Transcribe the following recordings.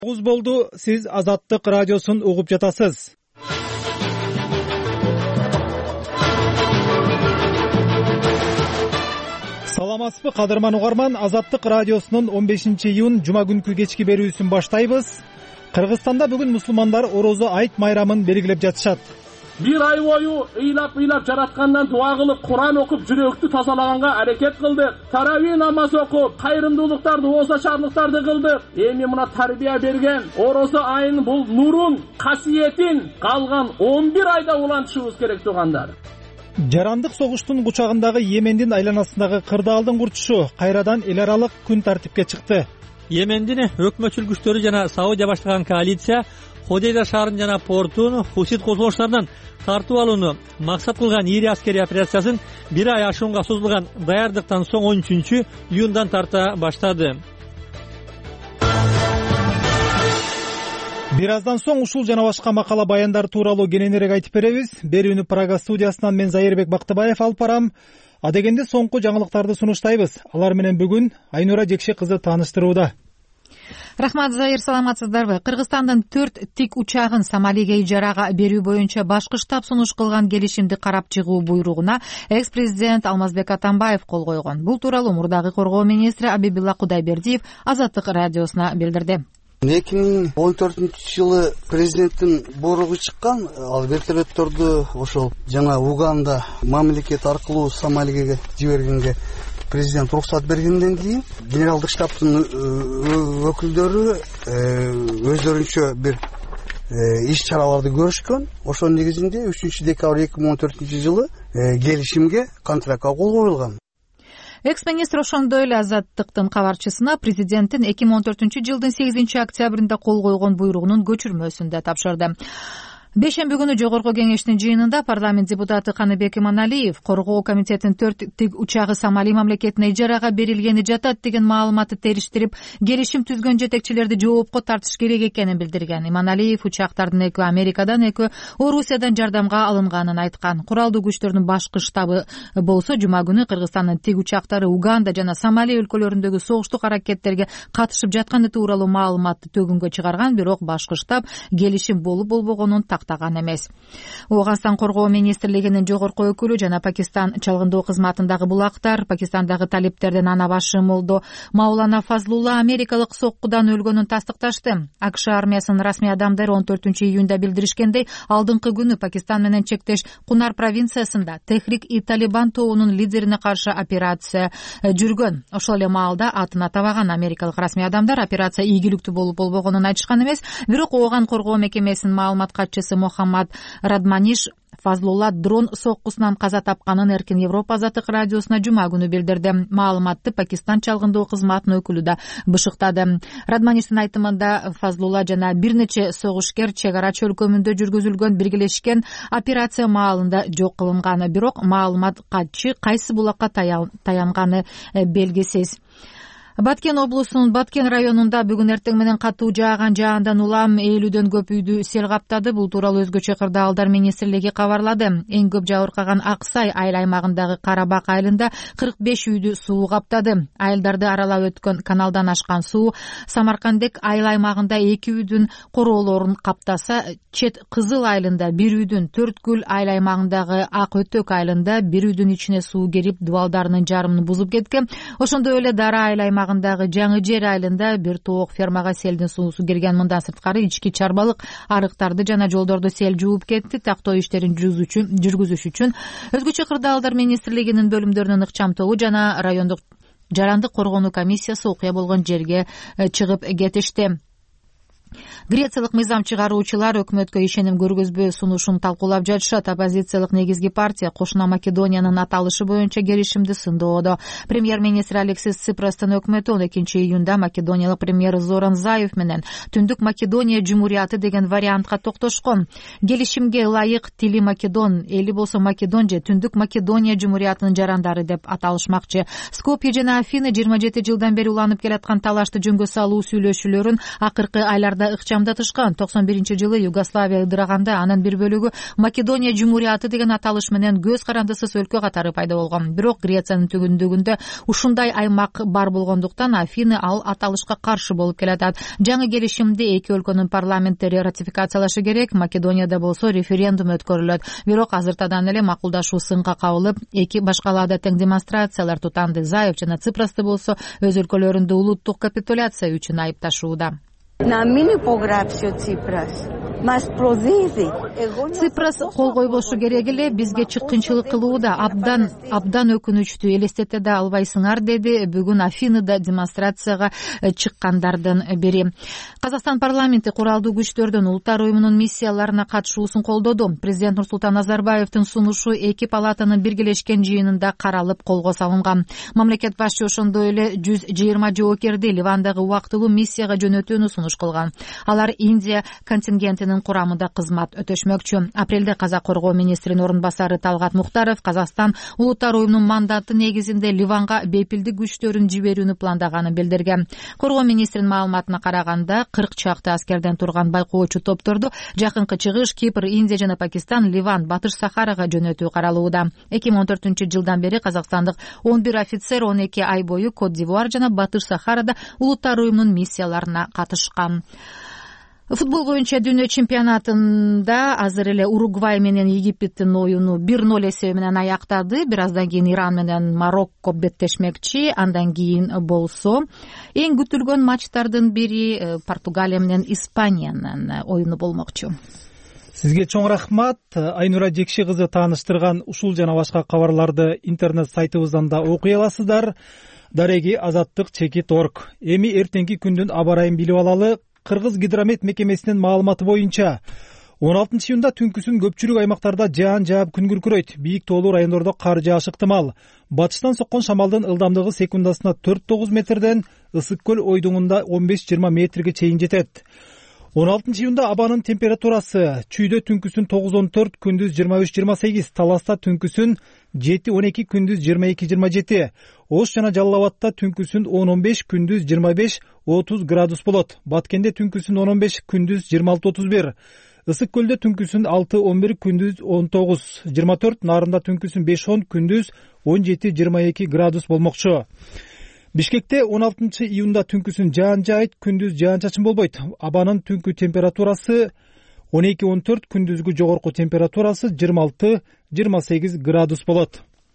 Болду, сиз Азаттык радиосун угуп жатасыз. Саламатсызбы кадырман угарман, Азаттык радиосунун 15-июнь жума күнкү кечки берүүсүн баштайбыз. Кыргызстанда бүгүн мусулмандар орозо айт майрамын белгилеп жатышат. Bir ay boyu ыйлап жараткандан дуа кылып, Куран окуп, жүрөктү тазалаганга аракет кылдык. Таравih намаз окуп, кайрымдуулуктарды, оозачарлыктарды кылдык. Эми мына тарбия берген орозо айынын бул нурун, касиетин калган 11 айда улантышыбыз керек туугандар. Жарандык согуштун кучагындагы Йемендин айланасындагы кырдаалдын курчушу кайрадан эл аралык күн тартипке чыкты. Йемендин өкмөтчүл күчтөрү жана Саудия баштаган коалиция Ходейда шаарын жана портун хусит козголуштарынан тартып алууну максат кылган ири аскерий операциясын бир ай ашуунга созулган даярдыктан соң 13-июндан тарта баштады. Бир аздан соң ушул жана башка макала баяндар тууралуу кененирээк айтып беребиз. Берүүнү Прага студиясынан мен Зайырбек Бактыбаев алып барам. Адегенде соңку жаңылыктарды сунуштайбыз. Алар менен бүгүн Айнура Жекши кызы тааныштырууда. Рахмат, Зайыр, саламатсыздарбы? Кыргызстандын 4 тик учагын Сомалиге ижарага берүү боюнча башкы штаб сунуш кылган келишимди карап чыгуу буйругуна экс-президент Алмазбек Атамбаев кол койгон. Бул тууралуу мурдагы коргоо министри Абибилла Кудайбердиев Азаттык радиосуна билдирди. 2014-жылы президенттин буйругу чыккан, ал вертолетторду ошол жана Уганда мамлекет аркылуу Сомалиге жибергенге президент уруксат бергенден кийин генералдык штабтын өкүлдөрү өздөрүнчө бир иш чараларды көрүшкөн. Ошонун негизинде 3-декабрь 2014-жылы келишимге, контрактка кол коюлган. Экс-министр ошондой эле Азаттыктын кабарчысына президенттин 2014-жылдын 8-октябрында кол койгон буйругунун көчүрмөсүн да тапшырды. Бейшемби күнү Жогорку кеңештин жыйынында парламент депутаты Каныбек Иманалиев коргоо комитетинин 4 тик учагы Сомали мамлекетине ижарага берилгени жатат деген маалыматты териштирип, келишим түзгөн жетекчилерди жоопко тартыш керек экенин билдирген. Иманалиев учактардын 2 Америкадан, 2 Орусиядан жардамга алынганын айткан. Куралдуу күчтөрдүн башкы штабы болсо жума күнү Кыргызстандын тик учактары Уганда жана Сомали өлкөлөрүндөгү согуштук аракеттерге катышып жатканы тууралуу маалыматты төгүнгө чыгарган, бирок башкы штаб келишим болуп-болбогонун тактаган эмес. Ооганстан коргоо министрлигинин жогорку өкүлү жана Пакистан чалгындоо кызматындагы булактар Пакистандагы талиптердин ана башы молдо Маулана Фазлулла америкалык соккудан өлгөнүн тастыкташты. АКШ армиясынын расмий адамдары 14-июнда билдиришкендей, алдыңкы күнү Пакистан менен чектеш Кунар провинциясында Техрик-и-Талибан тобунун лидерине каршы операция жүргөн. Ошол эле маалда атын атабаган америкалык расмий адамдар операция ийгиликтүү болуп-болбогонун айтышкан эмес, бирок Ооган коргоо мекемесинин маалымат катчысы Мохаммад Радманиш Фазлулла дрон соккусунан каза тапканын Эркин Европа Азаттык радиосуна жума күнү билдирди. Маалыматты Пакистан чалгындоо кызматынын өкүлү да бышыктады. Радмаништин айтымында Фазлулла жана бир нече согушкер чек ара чөлкөмүндө жүргүзүлгөн биргелешкен операция маалында жок кылынганы, бирок маалымат катчы кайсы булакка таянганы белгисиз. Баткен облусунун Баткен районунда бүгүн эртең менен катуу жааган жаандан улам 50дөн көп үйдү сел каптады. Бул тууралуу өзгөчө кырдаалдар министрлиги кабарлады. Эң көп жабыркаган Аксай айыл аймагындагы Карабак айылында 45 үйдү суу каптады. Айылдарды аралап өткөн каналдан ашкан суу Самаркандек айыл аймагында 2 үйдүн короолорун каптаса, Чет Кызыл айылында 1 үйдүн, Төрткүл айыл аймагындагы Ак Өтөк айылында 1 үйдүн ичине суу кирип, дубалдарынын жарымын бузуп кеткен. Ошондой эле Дара айыл аймагындагы Жаңы Жер айылында бир тоок фермага селдин суусу кирген. Мындан сырткары ички чарбалык арыктарды жана жолдорду сел жууп кетти. Тактоо иштерин жүргүзүш үчүн өзгөчө кырдаалдар министрлигинин бөлүмдөрүнүн ыкчам тобу жана райондук жарандык коргонуу комиссиясы окуя болгон жерге чыгып кетишти. Грециялык мыйзам чыгаруучулар өкмөткө ишеним көргөзбөө сунушун талкуулап жатышат. Оппозициялык негизги партия Кошуна Македониянын аталышы боюнча келишимди сындоодо. Премьер-министр Алексис Ципростун өкмөтү 12-июнда Македониялык премьер Зоран Заев менен Түндүк Македония Жумурияты деген вариантка токтошкон. Келишимге ылайык тили Македон, эли болсо Македон же Түндүк Македония Жумуриятынын жарандары деп аталышмакчы. Скопье жана Афины 27 жылдан бери уланып келаткан талашты жөнгө салуу сүйлөшүүлөрүн акыркы айларда да ыкчамдатышкан. 91-жылы Югославия ыдыраганда анын бир бөлүгү Македония Жумурияты деген аталыш менен көз карандысыз өлкө катары пайда болгон. Бирок Грециянын түгүндүгүндө ушундай аймак бар болгондуктан Афины ал аталышка каршы болуп келатат. Жаңы келишимди эки өлкөнүн парламенттери ратификациялашы керек. Македонияда болсо референдум өткөрүлөт. Бирок азыртадан эле макулдашуу сынга кабылып, эки башкалаада тең демонстрациялар тутанды. Заев жана Ципрасты болсо өз өлкөлөрүндө улуттук капитуляция үчүн айыпташууда. Ципрас кол койбошу керек эле, бизге чыккынчылык кылууда абдан өкүнүчтүү, элестете да албайсыңар, деди бүгүн Афинада демонстрацияга чыккандардын бири. Казакстан парламенти куралдуу күчтөрдүн улуттар уюмунун миссияларына катышуусун колдоду. Президент Нурсултан Назарбаевдин сунушу эки палатанын биргелешкен жыйынында каралып колго салынган. Мамлекет башчы ошондой эле 120 жоокерди Ливандагы убактылуу миссияга жөнөтүүнү сунуш кылган. Алар Индия контингентинин курамында кызмат өтөшмөкчү. Апрелде казак коргоо министринин орун басары Талгат Мухтаров Казакстан улуттар уюмунун мандаты негизинде Ливанга бепилдик күчтөрүн жиберүүнү пландаганын билдирген. Коргоо министринин маалыматына караганда 40 чакты аскерден турган байкоочу топторду Жакынкы Чыгыш, Кипр, Индия жана Пакистан, Ливан, Батыш Сахарага жөнөтүү каралууда. 2014-жылдан бери казакстандык 11 офицер 12 ай бою Кот д'Ивуар жана Батыш Сахарада улуттар уюмунун миссияларына катышкан. Футбол боюнча дүйнө чемпионатында азыр эле Уругвай менен Египеттин оюну 1-0 эсеби менен аяктады. Бир аздан кийин Иран менен Марокко беттешмекчи. Андан кийин болсо эң күтүлгөн матчтардын бири Португалия менен Испаниянын оюну болмокчу. Сизге чоң рахмат. Айнура Жекши кызы тааныштырган ушул жана башка кабарларды интернет сайтыбыздан да окуй аласыздар. Дареги Азаттык.org. Эми эртеңки күндүн аба ырайын билип алалы. Кыргыз гидромет мекемесинин маалыматы боюнча 16-июнда түнкүсүн көпчүлүк аймактарда жаан жаап күн күркүрөйт. Бийик тоолуу райондордо кар жаашы ыктымал. Батыштан соккон шамалдын ылдамдыгы секундасына 4-9 метрден Ысык көл ойдуңунда 15-20 метрге чейин жетет. 16-июнда абанын температурасы чүйдө түнкүсүн 9-14, күндүз 23-28, Таласта түнкүсүн 7-12, күндүз 22-27, Ош жана Жалал Абадта түнкүсүн 10-15, күндүз 25-30 градус болот. Баткенде түнкүсүн 10-15, күндүз 26-31, Ысык көлдө түнкүсүн 6-11, күндүз 19-24, Нарында түнкүсүн 5-10, күндүз 17-22 градус болмокчу. Бишкекте 16-июнда түнкүсүн жаан жаайт, күндүз жаан-чачын болбойт. Абанын түнкү температурасы 12-14, күндүзгү жогорку температурасы 26-28 градус болот.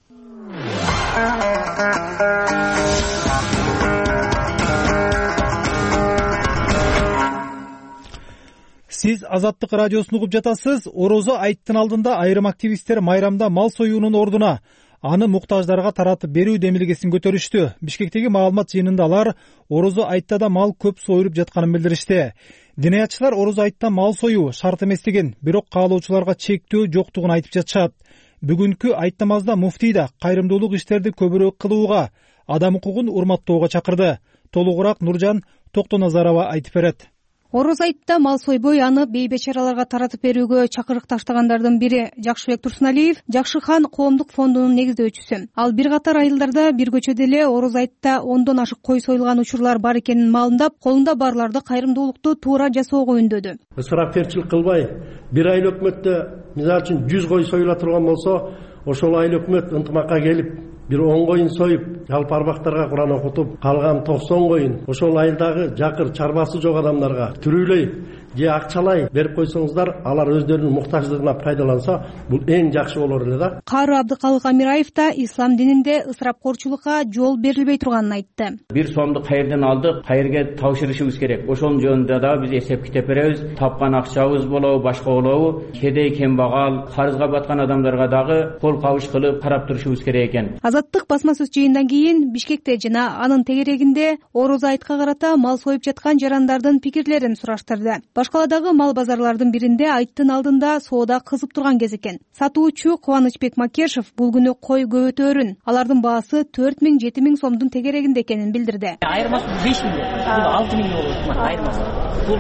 Сиз Азаттык радиосун угуп жатасыз. Орозо айттын алдында айрым активисттер майрамда мал союунун ордуна аны муктаждарга таратып берүү демилгесин көтөрүштү. Бишкектеги маалымат жыйынында алар орозо айтта да мал көп союлуп жатканын билдиришти. Динаятчылар орозо айтта мал союу шарт эместигин, бирок каалоочуларга чектөө жоктугун айтып жатышат. Бүгүнкү айт намазда муфтий да кайрымдуулук иштерди көбүрөөк кылууга, адам укугун урматтоого чакырды. Толугураак Нуржан Токтоназарова айтып берет. Орозо айтта мал сойбой аны бейбечараларга таратып берүүгө чакырык таштагандардын бири Жакшыбек Турсуналиев Жакшы хан коомдук фондунун негиздөөчүсү. Ал бир катар айылдарда бир көчөдө эле орозо айтта 10дон ашык кой союлган учурлар бар экенин маалымдап, колунда барларды кайрымдуулукту туура жасоого үндөдү. Ысырапчылык кылбай, бир айыл өкмөттө мисалы үчүн 100 кой союла турган болсо, ошол айыл өкмөт ынтымакка келип, бир 10 коюн союп, жалпы арбактарга Куран окутуп, калган 90 коюн ошол айылдагы жакыр чарбасы жок адамдарга түрүлөй же акчалай берип койсоңуздар, алар өздөрүнүн муктаждыгынан пайдаланса, бул эң жакшы болор эле да. Кары Абдыкалык Амираев да ислам дининде ысырапкорчулукка жол берилбей турганын айтты. Бир сомду кайерден алдык, кайерге тапшырышыбыз керек. Ошонун жөнүндө да биз эсеп китеп беребиз. Тапкан акчабыз болобу, башка болобу, кедей кембагал, карызга баткан адамдарга дагы кол кабыш кылып карап турушубуз керек экен. Азаттык басма сөз жыйындан кийин Бишкекте жана анын тегерегинде орозо айтка карата мал союп жаткан жарандардын пикирлерин сураштырды. Башкаладагы мал базарлардын биринде айттын алдында соода кызып турган кез экен. Сатуучу Кубанычбек Макешев бул күнү кой көбөтөрүн, алардын баасы 4000-7000 сомдун тегерегинде экенин билдирди. Айырмасы 5000, бул 6000 болот. Айырмасы. Бул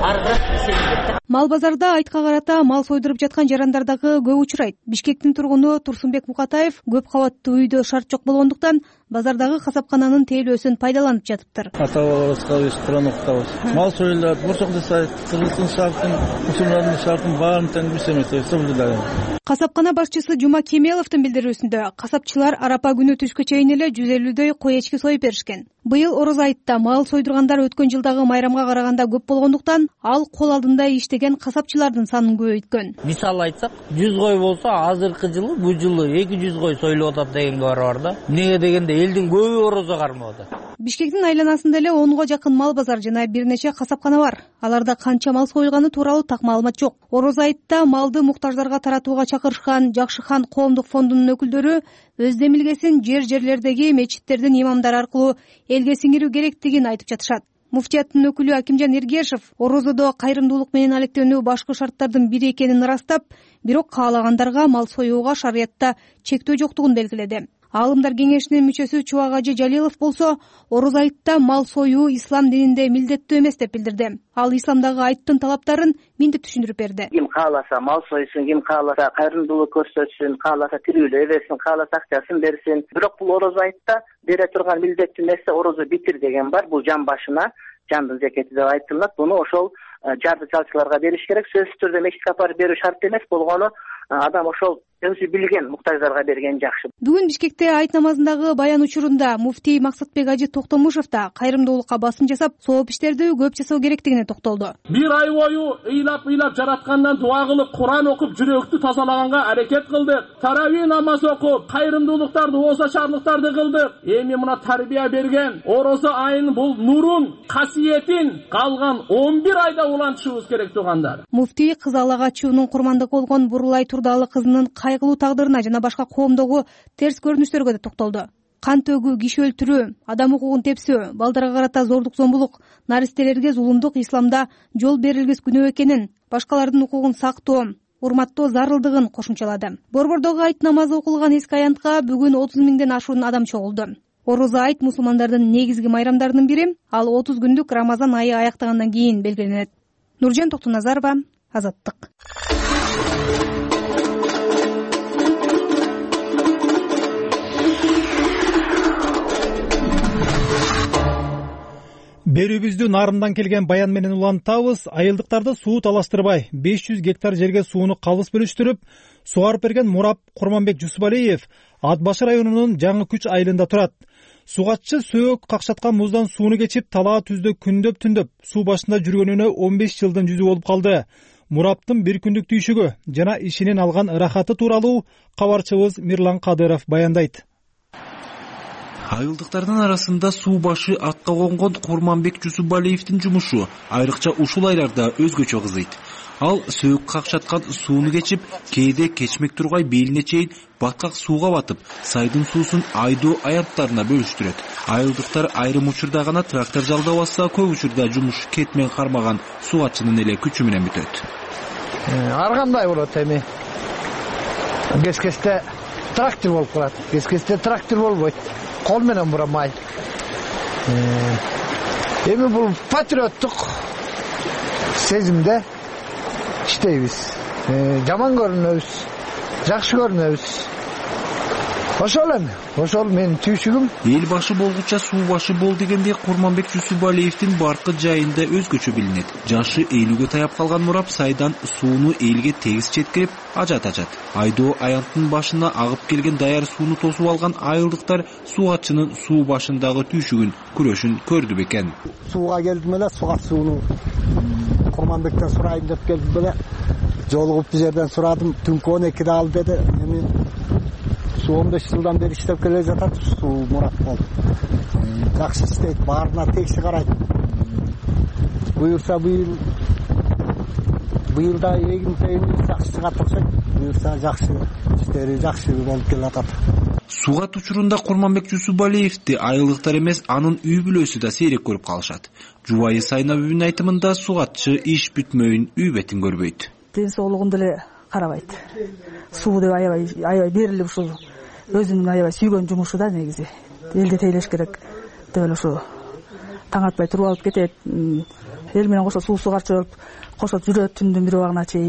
аргыраак. Мал базарда айтка карата мал сойдуруп жаткан жарандар дагы көп учурайт. Бишкектин тургуну Турсунбек Мукатаев көп кабаттуу үйдө шарт жок болгондуктан базардагы касапкананын тейлөөсүн пайдаланып жатыптыр. Ата бабабызга Куран окутабыз. Мал союлат, бурсак жасайт, кыргыздын шартын, мусулмандын шартын баарын тең биз эмес, соблюдаем. Касапкана башчысы Жума Кемеловдун билдирүүсүндө касапчылар арапа күнү түшкө чейин эле 150дөй кой эчки союп беришкен. Быйыл Ороз айтта мал сойдургандар өткөн жылдагы майрамга караганда көп болгондуктан ал кол алдында иштеген касапчылардын санын көбөйткөн. Мисалы айтсак, 100 кой болсо, азыркы жылы бул жылы 200 кой союлуп атат дегенге бар да. Эмнеге дегенде элдин көбү орозо кармап атат. Бишкектин айланасында эле 10го жакын мал базар жана бир нече касапкана бар. Аларда канча мал союлганы тууралуу так маалымат жок. Ороз айтта малды муктаждарга таратууга чакырышкан Жакшыхан коомдук фондунун өкүлдөрү өз демилгесин жерлердеги мечиттердин имамдары аркылуу элге сиңирүү керектигин айтып жатышат. Муфтияттын өкүлү Акимжан Эргешев орозодо кайрымдуулук менен алектенүү башкы шарттардын бири экенин ырастап, бирок каалагандарга мал союуга шариятта чектөө жоктугун белгиледи. Аалымдар кеңешинин мүчөсү Чубак Ажы Жалилов болсо, Ороз айтта мал союу ислам дининде милдеттүү эмес деп билдирди. Ал исламдагы айттын талаптарын мынтип түшүндүрүп берди. Ким кааласа мал союсун, ким кааласа кайрымдуулук көрсөтсүн, кааласа тирүүлөө берсин, кааласа акчасын берсин. Бирок бул Ороз айтта бере турган милдеттүү нерсе орозу битир деген бар. Бул жан башына жандын зекети деп айтылат. Буну ошол жарды чалчыларга бериш керек. Сөзсүз түрдө мечитке апарып берүү шарт эмес болгону адам ошол өзү билген муктаждарга берген жакшы. Бүгүн Бишкекте айт намазындагы баян учурунда муфтий Максатбек Ажы Токтомушев да кайрымдуулукка басым жасап, сооп иштерди көп жасоо керектигине токтолду. Бир ай бою ыйлап жараткандан дуа кылып, Куран окуп, жүрөктү тазалаганга аракет кылдык. Тарави намаз окуп, кайрымдуулуктарды, оозачарлыктарды кылдык. Эми мына тарбия берген орозо айынын бул нурун, касиетин калган 11 айда улантышыбыз керек тугандар. Муфтий кыз Аллага чуунун курмандыгы болгон Бурулай Турдалы кызынын кайгылуу тагдырына жана башка коомдогу терс көрүнүштөргө да токтолду. Кан төгүү, киши өлтүрүү, адам укугун тепсөө, балдарга карата зордук зомбулук, наристелерге зулумдук исламда жол берилгес күнөө экенин, башкалардын укугун сактоо, урматтоо зарылдыгын кошумчалады. Борбордогу айт намазы окулган эски аянтка бүгүн 30 миңден ашуун адам чогулду. Орозо айт мусулмандардын негизги майрамдарынын бири, ал 30 күндүк Рамазан айы аяктагандан кийин белгиленет. Нуржан Токтоназарова, Азаттык. Берүүбүздү нарындан келген баян менен улантабыз. Айылдыктарды суу талаштырбай 500 гектар жерге сууну калыс бөлүштүрүп, сугарып берген Мурап Курманбек Жусупалиев Ат Башы районунун Жаңы Күч айылында турат. Сугатчы сөөк какшаткан муздан сууну кечип, талаа түздө күндөп-түндөп суу башында жүргөнүнө 15 жылдын жүзү болуп калды. Мураптын бир күндүк түйшүгү жана ишинен алган ырахаты тууралуу кабарчыбыз Мирлан Кадыров баяндайт. Айылдыктардын арасында суу башы атка конгон Курманбек Жусупалиевдин жумушу айрыкча ушул айларда өзгөчө кызыйт. Ал сөөк какшаткан сууну кечип, кээде кечмек тургай белине чейин баткак сууга батып, сайдын суусун айдоо аянттарына бөлүштүрөт. Айылдыктар айрым учурда гана трактор жалдап алса, көп учурда жумуш кетмен кармаган сугатчынын эле күчү менен бүтөт. Ар кандай болот эми? Кескесте трактор болуп калат. Кескесте трактор болбойт. Кол менен бурамай. Эми бул патриоттук сезимде иштейбиз. Жаман көрүнөбүз, жакшы көрүнөбүз. Ошол менин түйшүгүм. Эл башы болгуча суу башы бол дегенде Курманбек Жусупалиевдин баркы жайында өзгөчө билинет. Жашы 50ге таяп калган Мурап сайдан сууну элге тегиз жеткирип ажат. Айдоо аянттын башына агып келген даяр сууну тосуп алган айылдыктар сугатчынын суу башындагы түйшүгүн, күрөшүн көрдү бекен. Сууга келдим эле, сугат сууну Курманбектен сурайын деп келдим эле. Жолугуп бул жерден сурадым. Түнкү 12-де ал деди. Эми 15 жылдан бери иштеп келе жатат суу Мурат болуп. Жакшы иштейт, баарына текши карайт. Буюрса быйылда эгин тегин жакшы чыгат окшойт. Буюрса жакшы иштери жакшы болуп келатат. Сугат учурунда Курманбек Жусупалиевди айылдыктар эмес, анын үй бүлөсү да сейрек көрүп калышат. Жубайы Сайнабүбүнүн айтымында сугатчы иш бүтмөйүн үй бетин көрбөйт. Ден соолугун деле карабайт. Суу деп аябай берилип ушул өзүнүн аябай сүйгөн жумушу да негизи. Элди тейлеш керек деп эле ушу таң атпай туруп алып кетет. Эл менен кошо суу сугарчы болуп кошо жүрөт түндүн бир убагына чейин.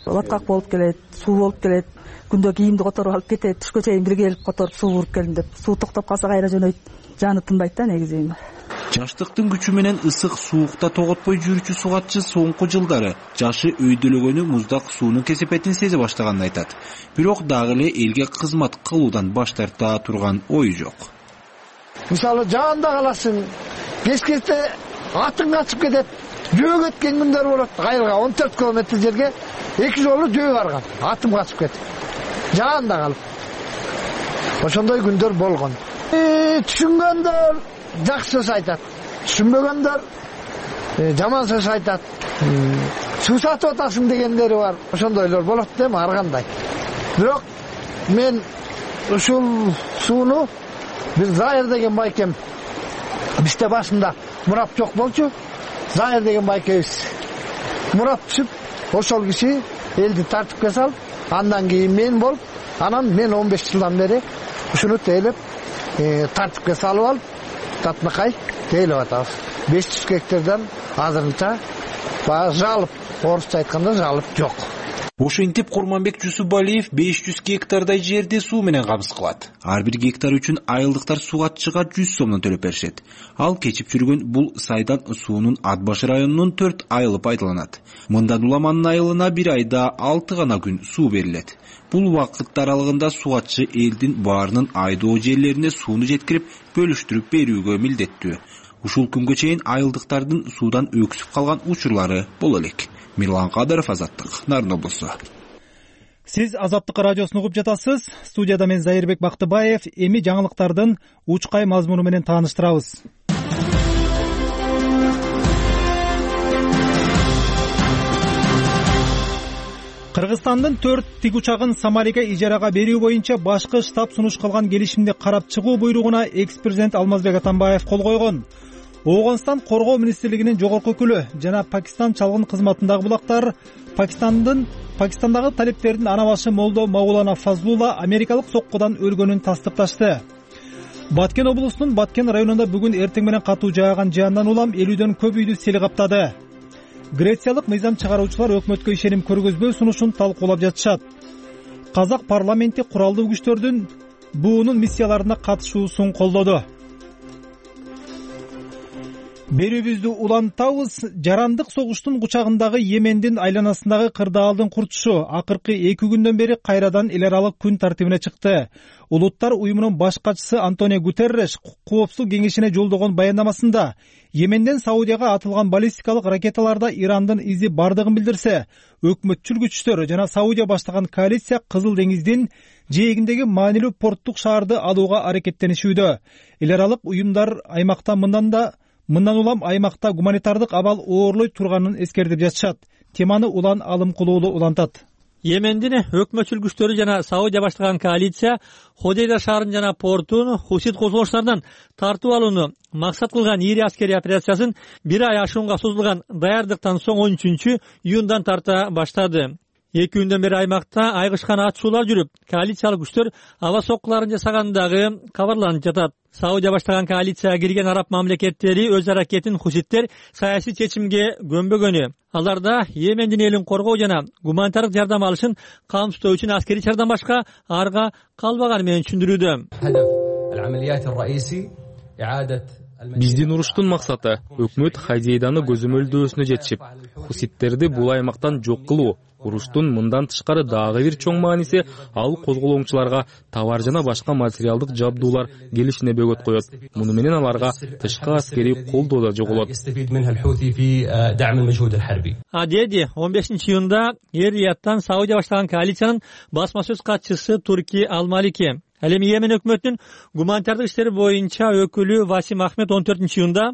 баткак болуп келет, суу болуп келет. Күндө кийимди которуп алып кетет, түшкө чейин бир келип которуп суу буруп келдим деп. Суу токтоп калса кайра жөнөйт. Жаны тынбайт да негизи. Жаштыктын күчү менен ысык суукта тоготпой жүрүүчү сугатчы соңку жылдары жашы өйдөлөгөнү муздак суунун кесепетин сезе баштаганын айтат. Бирок дагы эле элге кызмат кылуудан баш тарта турган ою жок. Мисалы жаанда каласың, кечкечте атың качып кетет, жөө кеткен күндөр болот. Кайрга 14 километр жерге 2 жолу жөө барган, атым качып кетип. Жаанда калып. Ошондой күндөр болгон. Түшүнгөндөр жакшы сөз айтат, түшүнбөгөндөр жаман сөз айтат. Суу сатып атасың дегендери бар. Ошондойлор болот дейм ар кандай. Бирок мен ушул сууну бир Зайыр деген байкем бизде башында мурап жок болчу. Зайыр деген байкебиз мурап түшүп, ошол киши элди тартипке салып, андан кийин мен болуп, анан мен 15 жылдан бери ушуну тейлеп тартипке салып алып, татнакай тейлеп атабыз. 500 гектардан азырынча жалып, орусча айтканда жалып жок. Ошентип Курманбек Жусупалиев 500 гектардай жерди суу менен камсыз кылат. Ар бир гектар үчүн айылдыктар сугатчыга 100 сомдон төлөп беришет. Ал кечип жүргөн бул сайдан суунун Ат-Баш районунун 4 айылы пайдаланат. Мындан улам анын айылына бир айда 6 гана күн суу берилет. Бул убакыт аралыгында сугатчы элдин баарынын айдоо жерлерине сууну жеткирип, бөлүштүрүп берүүгө милдеттүү. Ушул күнгө чейин айылдыктардын суудан өксүп калган учурлары боло элек. Мирлан Кадыров, Азаттык, Нарын облусу. Сиз Азаттык радиосун угуп жатасыз. Студияда мен Зайырбек Бактыбаев. Эми жаңылыктардын учкай мазмуну менен тааныштырабыз. Кыргызстандын 4 тик учагын Сомалиге ижарага берүү боюнча башкы штаб сунуш кылган келишимди карап чыгуу буйругуна экс-президент Алмазбек Атамбаев кол койгон. Оогунстан коргоо министрлигинин жогорку өкүлү жана Пакистан чалгын кызматындагы булактар Пакистандагы талептердин ана башы Молдо Маулана Фазлула америкалык соккудан өлгөнүн тастыкташты. Баткен облусунун Баткен районунда бүгүн эртең менен катуу жааган жаандан улам 50дөн көп үйдү сел каптады. Грециялык мыйзам чыгаруучулар өкмөткө ишеним көргөзбөө сунушун талкуулап жатышат. Казак парламенти куралдуу күчтөрдүн буунун миссияларына катышуусун колдоду. Берүүбүздү улантабыз. Жарандык согуштун кучагындагы Йемендин айланасындагы кырдаалдын курчушу акыркы 2 күндөн бери кайрадан эл аралык күн тартибине чыкты. Улуттар уюмунун баш катчысы Антонио Гутерреш Коопсуздук кеңешине жолдогон баяндамасында Йеменден Саудияга атылган баллистикалык ракеталарда Ирандын изи бардыгын билдирсе, өкмөтчүл күчтөр жана Саудия баштаган коалиция Кызыл деңиздин жээгиндеги маанилүү порттук шаарды алууга аракеттенишүүдө. Эл аралык уюмдар аймакта мындан улам аймакта гуманитардык абал оорлой турганын эскертип жатышат. Теманы Улан Алымкулуулу улантат. Йемендин өкмөтчүл күчтөрү жана Саудия баштаган коалиция Ходейда шаарын жана портун хусит козголуштарынан тартып алууну максат кылган ири аскерий операциясын бир ай ашуунга созулган даярдыктан соң 13 июндан тарта баштады. 2 күндөн бери аймакта айгышкан атышуулар жүрүп, коалициялык күчтөр аба соккуларын жасагандагы кабарланып жатат. Саудия баштаган коалицияга кирген араб мамлекеттери өз аракетин хуситтер саясий чечимге көмбөгөнү. Аларда Йемендин элин коргоо жана гуманитардык жардам алышын камсыздоо үчүн аскерий чардан башка арга калбаганы менен түшүндүрүүдө. Биздин уруштун максаты өкмөт Хадейданы көзөмөлдөөсүнө жетишип, хуситтерди бул аймактан жок кылуу. Уруштун мындан тышкары дагы бир чоң мааниси ал козголоңчуларга товар жана башка материалдык жабдуулар келишине бөгөт коет. Муну менен аларга тышкы аскерий колдоо да жоголот. Деди 15 июнда Эр-Рияттан Саудия баштаган коалициянын басма сөз катчысы Турки Ал-Малики. Ал эми Йемен өкмөтүнүн гуманитардык иштери боюнча өкүлү Васим Ахмед 14 июнда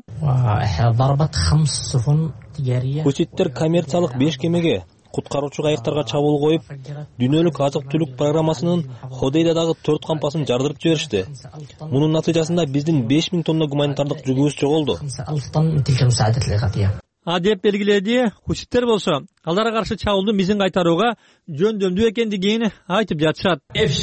хуситтер коммерциялык 5 кемеге куткаруучу кайыктарга чабуул коюп, дүйнөлүк азык-түлүк программасынын Ходейдадагы 4 кампасын жардырып жиберишти. Мунун натыйжасында биздин 5000 тонна гуманитардык жүгүбүз жоголду. Деп белгиледи. Хуситтер болсо аларга каршы чабуулду мизин кайтарууга жөндөмдүү экендигин айтып жатышат.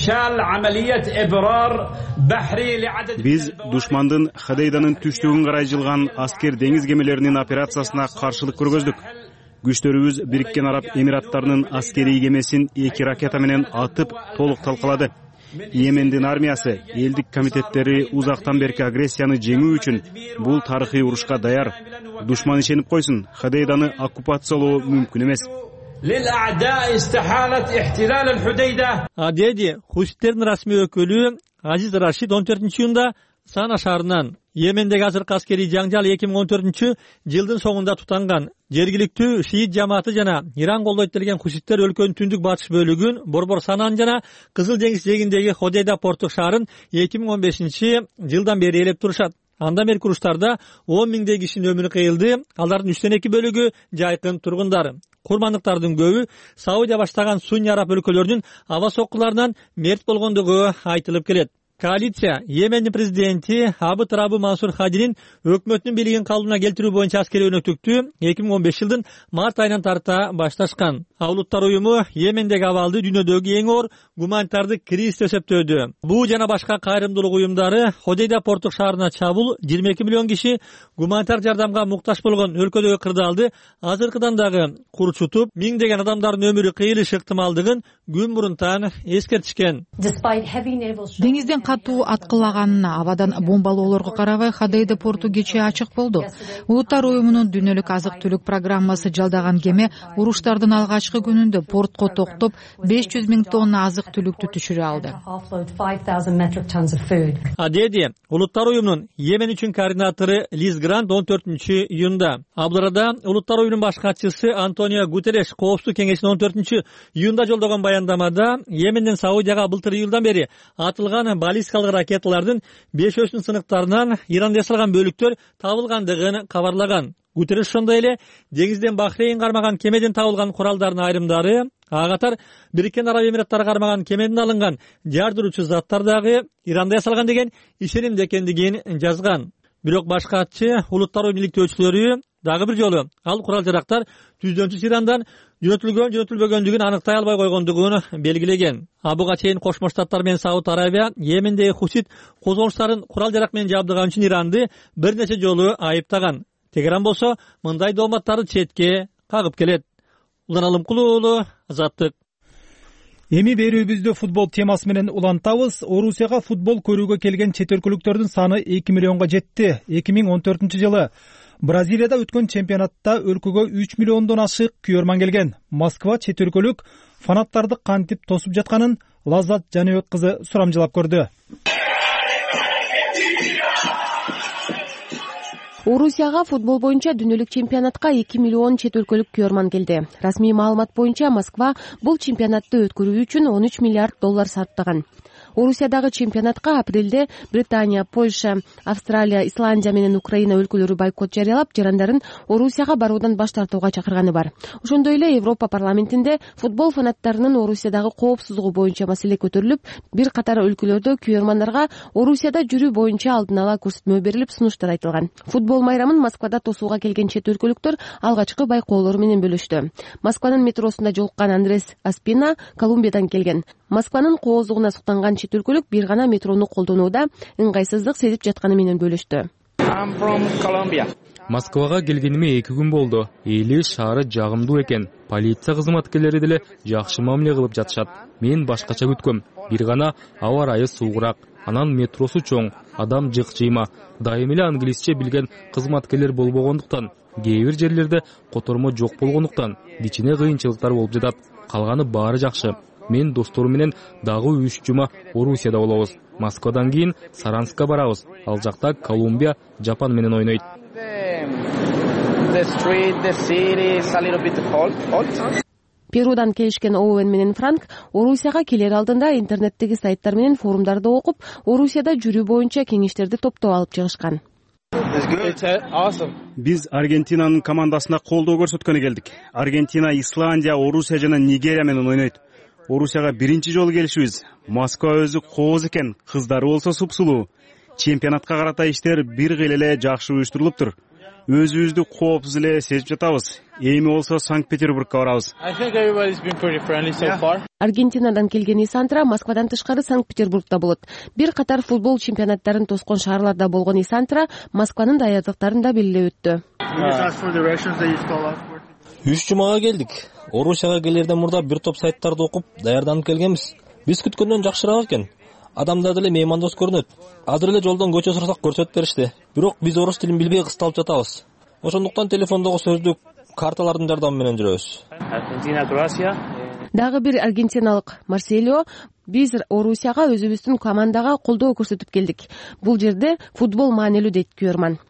Биз душмандын Ходейданын түштүгүн карай жылган аскер деңиз кемелеринин операциясына каршылык көргөздүк. Күчтөрүбүз Бириккен Араб Эмираттарынын аскерий кемесин 2 ракета менен атып толук талкалады. Йемендин армиясы, элдик комитеттери узактан берки агрессияны жеңүү үчүн бул тарыхый урушка даяр. Душман ишенип койсун, Ходейданы оккупациялоо мүмкүн эмес. Деди хуситтердин расмий өкүлү Азиз Рашид 14-июнда Сана шаарынан Йемендеги азыркы аскерий жаңжал 2014-жылдын соңунда тутанган. Жергиликтүү шиит жамааты жана Иран колдойт делген хуситтер өлкөнүн түндүк батыш бөлүгүн Борбор Санан жана Кызыл деңиз жээгиндеги Ходейда порттук шаарын 2015-жылдан бери ээлеп турушат. Андан берки уруштарда 10 миңдей кишинин өмүрү кыйылды. Алардын 3/2 бөлүгү жайкын тургундар. Курмандыктардын көбү Саудия баштаган Сунни араб өлкөлөрүнүн аба соккуларынан мерт болгондугу айтылып келет. Коалиция Йемендин президенти Абд Раббы Мансур Хадинин өкмөттүн бийлигин калыбына келтирүү боюнча аскерий өнөктүктү 2015-жылдын март айынан тарта башташкан. Улуттар уюму Йемендеги абалды дүйнөдөгү эң оор гуманитардык кризис деп эсептөөдү. Бул жана башка кайрымдуулук уюмдары Ходейда порттук шаарына чабуул 22 миллион киши гуманитар жардамга муктаж болгон өлкөдөгү кырдаалды азыркыдан дагы курчутуп, миңдеген адамдардын өмүрү кыйылышы ыктымалдыгын күн мурунтан эскертишкен. Деңизден катуу аткылаганына, абадан бомбалоолорго карабай Ходейда порту кечээ ачык болду. Улуттар уюмунун дүйнөлүк азык-түлүк программасы жалдаган кеме уруштардын алгачкы күнүндө портко токтоп 500 000 тонна азык-түлүктү түшүрө алды. Деди Улуттар уюмунун Йемен үчүн координатору Лиз Грант 14-июнда. Абдырада Улуттар уюмунун баш катчысы Антонио Гутереш Коопсуздук кеңешине 14-июнда жолдогон баяндамада Йеменден Саудияга былтыр июлдан бери атылган баллистикалык ракеталардын 5 сыныктарынан Иранда жасалган бөлүктөр табылгандыгын кабарлаган. Гутереш ошондой эле деңизден Бахрейн кармаган кемеден табылган куралдардын айрымдары, ага катар Бириккен Араб Эмираттары кармаган кемеден алынган жардыруучу заттар дагы Иранда жасалган деген ишенимде экендигин жазган. Бирок баш катчы улуттар уюмунун иликтөөчүлөрү дагы бир жолу ал курал-жарактар түздөнчү Ирандан жөнөтүлбөгөндүгүн аныктай албай койгондугун белгилеген. Буга чейин Кошмо Штаттар менен Сауд Арабия Йемендеги хусит козголуштарын курал-жарак менен жабдыган үчүн Иранды бир нече жолу айыптаган. Тегеран болсо мындай дооматтарды четке кагып келет. Улан Алымкулуу уулу, Азаттык. Эми берүүбүздү футбол темасы менен улантабыз. Орусияга футбол көрүүгө келген чет өлкөлүктөрдүн саны 2 миллионго жетти. 2014-жылы Бразилияда өткөн чемпионатта өлкөгө 3 миллиондон ашык күйөрман келген. Москва чет өлкөлүк фанаттарды кантип тосуп жатканын Лаззат Жаныбек кызы сурамжылап көрдү. Орусияга футбол боюнча дүйнөлүк чемпионатка 2 миллион чет өлкөлүк күйөрман келди. Расмий маалымат боюнча Москва бул чемпионатты өткөрүү үчүн 13 миллиард доллар сарптаган. Орусиядагы чемпионатка апрелде Британия, Польша, Австралия, Исландия менен Украина өлкөлөрү бойкот жарыялап, жарандарын Орусияга баруудан баш тартууга чакырганы бар. Ошондой эле Европа парламентинде футбол фанаттарынын Орусиядагы коопсуздугу боюнча маселе көтөрүлүп, бир катар өлкөлөрдө күйөрмандарга Орусияда жүрүү боюнча алдын ала көрсөтмө берилип, сунуштар айтылган. Футбол майрамын Москвада тосууга келген чет өлкөлүктөр алгачкы байкоолору менен бөлүштү. Москванын метросунда жолуккан Андрес Аспина Колумбиядан келген. Москванын кооздугуна суктанган чет өлкөлүк бир гана метрону колдонууда ыңгайсыздык сезип жатканы менен бөлүштү. Москвага келгениме 2 күн болду. Эли шаары жагымдуу экен. Полиция кызматкерлери деле жакшы мамиле кылып жатышат. Мен башкача күткөм. Бир гана аба ырайы суугураак, анан метросу чоң, адам жыкчыйма. Дайым эле англисче билген кызматкерлер болбогондуктан, кээ бир жерлерде котормо жок болгондуктан кичине кыйынчылыктар болуп жатат. Калганы баары жакшы. Мен досторум менен дагы 3 жума Орусияда болобуз. Москвадан кийин Саранска барабыз. Ал жакта Колумбия Жапан менен ойнойт. Перудан келишкен Оуэн менен Франк Орусияга келер алдында интернеттеги сайттар менен форумдарды окуп, Орусияда жүрүү боюнча кеңештерди топтоп алып чыгышкан. Биз Аргентинанын командасына колдоо көрсөткөнү келдик. Аргентина, Исландия, Орусия жана Нигерия менен ойнойт. Орусияга биринчи жолу келишибиз. Москва өзү кооз экен, кыздары болсо супсулуу. Чемпионатка карата иштер бир кыйла эле жакшы уюштурулуптур. Өзүбүздү коопсуз эле сезип жатабыз. Эми болсо Санкт-Петербургка барабыз. Аргентинадан келген Исандра Москвадан тышкары Санкт-Петербургда болот. Бир катар футбол чемпионаттарын тоскон шаарларда болгон Исандра Москванын даярдыктарын да белгилеп өттү. 3 жумага келдик. Орусияга келерден мурда бир топ сайттарды окуп даярданып келгенбиз. Биз күткөндөн жакшыраак экен. Адамдар деле меймандос көрүнөт. Азыр эле жолдон көчө сурасак көрсөтүп беришти. Бирок биз орус тилин билбей кысталып жатабыз. Ошондуктан телефондогу сөздүк карталардын жардамы менен жүрөбүз. Аргентина, Кроатия. Дагы бир аргентиналык Марселио: биз Орусияга өзүбүздүн командага колдоо көрсөтүп келдик. Бул жерде футбол маанилүү дейт күйөрман.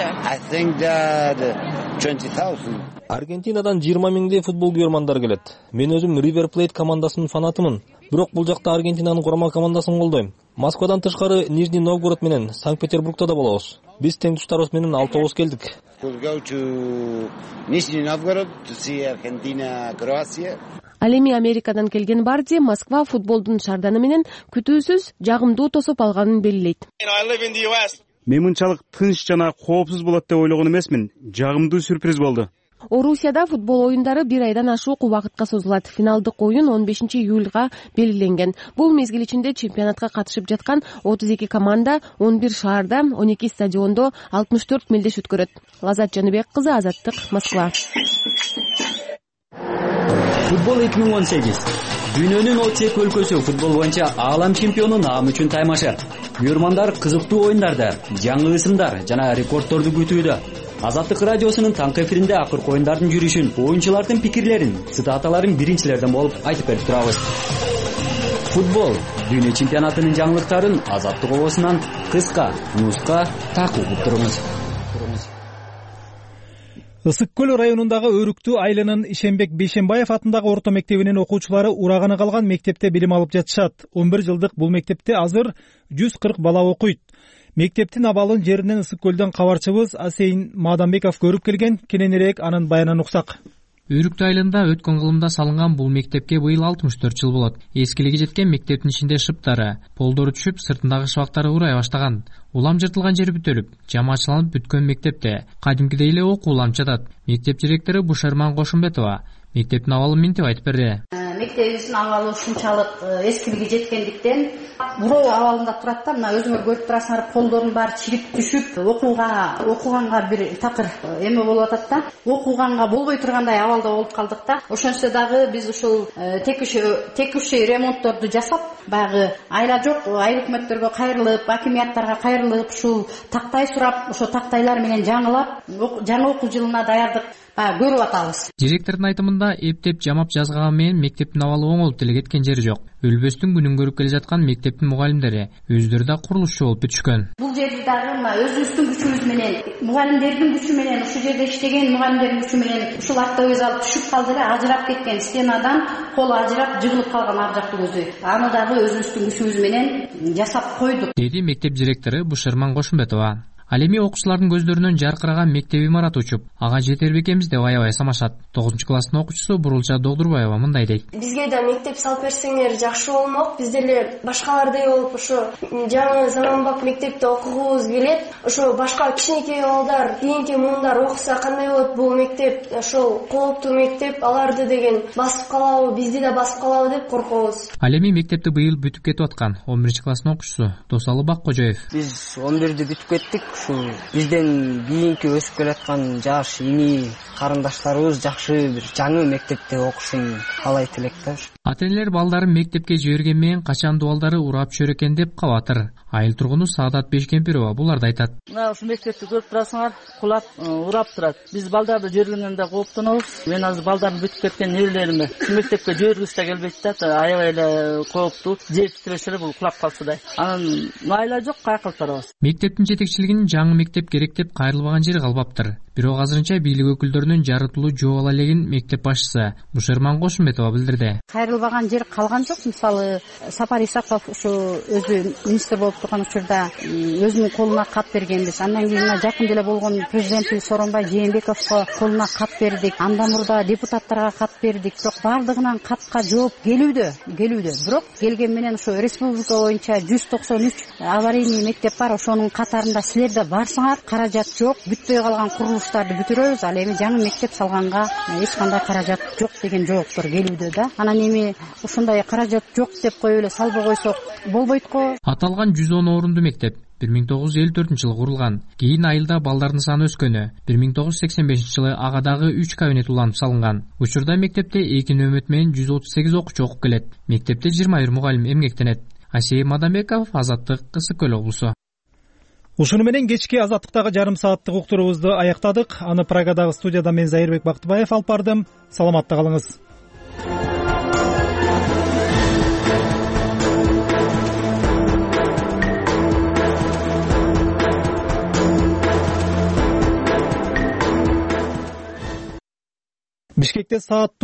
Аргентинадан 20 миңдей футбол күйөрмандар келет. Мен өзүм River Plate командасынын фанатымын. Бирок бул жакта Аргентинанын курама командасын колдойм. Москвадан тышкары Нижний Новгород менен Санкт-Петербургда да болобуз. Биз тең туштарыбыз менен 6 келдик. Ал эми Америкадан келген Барди Москва футболдун шарданы менен күтүүсүз жагымдуу тосуп алганын белгилейт. Мен мынчалык тынч жана коопсуз болот деп ойлогон эмесмин. Жагымдуу сюрприз болду. Орусияда футбол оюндары бир айдан ашук убакытка созулат. Финалдык оюн 15 июлга белгиленген. Бул мезгил ичинде чемпионатка катышып жаткан 32 команда 11 шаарда, 12 стадиондо 64 мелдеш өткөрөт. Лазат Жаныбек кызы, Азаттык, Москва. Футбол 2018. Дүйнөнүн 32 өлкөсү футбол боюнча аалам чемпиону наам үчүн таймашы. Күйөрмандар кызыктуу оюндарды, жаңы ысымдар жана рекордторду күтүүдө. Азаттык радиосунун таңкы эфиринде акыркы оюндардын жүрүшүн, оюнчулардын пикирлерин, цитаталарын биринчилерден болуп айтып берип турабыз. Футбол дүйнө чемпионатынын жаңылыктарын Азаттык обосунан кыска, нуска так угуп туруңуз. Ысык көл районундагы Өрүктүү айылынын Ишенбек Бейшенбаев атындагы орто мектебинин окуучулары ураганы калган мектепте билим алып жатышат. 11 жылдык бул мектепте азыр 140 бала окуйт. Мектептин абалын жеринен Ысык көлдөн кабарчыбыз Асейин Мадамбеков көрүп келген. Кененирээк анын баянын уксак. Өрүктүү айылында өткөн кылымда салынган бул мектепке быйыл 64 жыл болот. Эскилиги жеткен мектептин ичинде шыптары, полдору түшүп, сыртындагы шыбактары урай баштаган. Улам жыртылган жери бүтөлүп, жамаачыланып бүткөн мектепте кадимкидей эле окуу улам жатат. Мектеп директору Бушарман Кошумбетова мектептин абалын мынтип айтып берди. Мектебибиздин абалы ушунчалык эскилиги жеткендиктен буроо абалында турат да, мына өзүңөр көрүп турасыңар, полдордун баары чирип түшүп, окуганга бир такыр эме болуп атат да. Окуганга болбой тургандай абалда болуп калдык да. Ошончо дагы биз ушул текущий ремонтторду жасап, баягы айла жок айыл өкмөттөргө кайрылып, акимияттарга кайрылып, ушул тактай сурап, ошо тактайлар менен жаңылап, жаңы окуу жылына даярдык көрүп атабыз. Директордун айтымында эптеп жамап жазганы менен мектептин абалы оңолуп деле кеткен жери жок. Өлбөстүн күнүн көрүп келе жаткан мектептин мугалимдери өздөрү да курулушчу болуп бүтүшкөн. Бул жерди дагы өзүбүздүн күчүбүз менен, мугалимдердин күчү менен, ушул жерде иштеген мугалимдердин күчү менен ушул автовокзал түшүп калды эле, ажырап кеткен стенадан колу ажырап жыгылып калган ар жактуу көзү. Аны дагы өзүбүздүн күчүбүз менен жасап койдук, деди мектеп директору Бушарман Кошумбетова. Ал эми окуучулардын көздөрүнөн жаркыраган мектеп имараты учуп, ага жетер бекенбиз деп аябай самашат. 9-класстын окуучусу Бурулча Догдурбаева мындай дейт. Бизге да мектеп салып берсеңер жакшы болмок. Биз деле башкалардай болуп ошо жаңы заманбап мектепте окугубуз келет. Ошо башка кичинекей балдар, кийинки муундар окуса кандай болот? Бул мектеп ошол кооптуу мектеп, аларды деген басып калабы, бизди да басып калабы деп коркобуз. Ал эми мектепти быйыл бүтүп кетип аткан 11-класстын окуучусу Досалы Баккожоев. Биз 11-ди бүтүп кеттик. Ушул бизден кийинки өсүп келаткан жаш ини карындаштарыбыз жакшы бир жаңы мектепте окушун каалайт элек да. Ата-энелер балдарын мектепке жиберген менен качан балдары урап чөр экен деп кабатыр. Айыл тургуну Саадат Бешкемпирова буларды айтат. Мына ушул мектепти көрүп турасыңар, кулап, урап турат. Биз балдарды жибергенден да кооптонобуз. Мен азыр балдарын бүтүп кеткен небелеримди ушул мектепке жибергиз да келбейт да, аябай эле кооптуу. Жер титиресе эле бул кулап калсадай. Анан майла жок, кайкылып турабыз. Мектептин жетекчилигинин жаңы мектеп керек деп кайрылбаган жери калбаптыр. Бирок азырынча бийлик өкүлдөрүнүн жарытылуу жөө ала элегин мектеп башчысы Бушарман Кошумбетова билдирди. Кайрылбаган жер калган жок. Мисалы Сапар Исаков ушу өзү министр болуп турган учурда өзүнүн колуна кат бергенбиз. Андан кийин жакын деле болгон президентибиз Сооронбай Жээнбековго колуна кат бердик. Андан мурда депутаттарга кат бердик. Бирок бардыгынан катка жооп келүүдө. Бирок келген менен ошо республика боюнча 193 аварийный мектеп бар. Ошонун катарында силер да барсыңар. Каражат жок, бүтпөй калган курулуштарды бүтүрөбүз. Ал эми жаңы мектеп салганга эч кандай каражат жок деген жооптор келүүдө да. Анан эми ушундай каражат жок деп коюп эле салбай койсок болбойт го. Аталган 110 орунду мектеп 1954 жылы курулган. Кийин айылда балдардын саны өскөнү. 1985 жылы ага дагы 3 кабинет уланып салынган. Учурда мектепте 2 нөмөт менен 138 окуучу окуп келет. Мектепте 21 мугалим эмгектенет. Асей Мадамбеков, Азаттык, Кысык Көл облусу. Ушуну менен кечки Азаттыктагы жарым сааттык уктуруубузду аяктадык. Аны Прагадагы студияда мен Зайырбек Бактыбаев алып бардым. Саламатта калыңыз. Бишкекте саат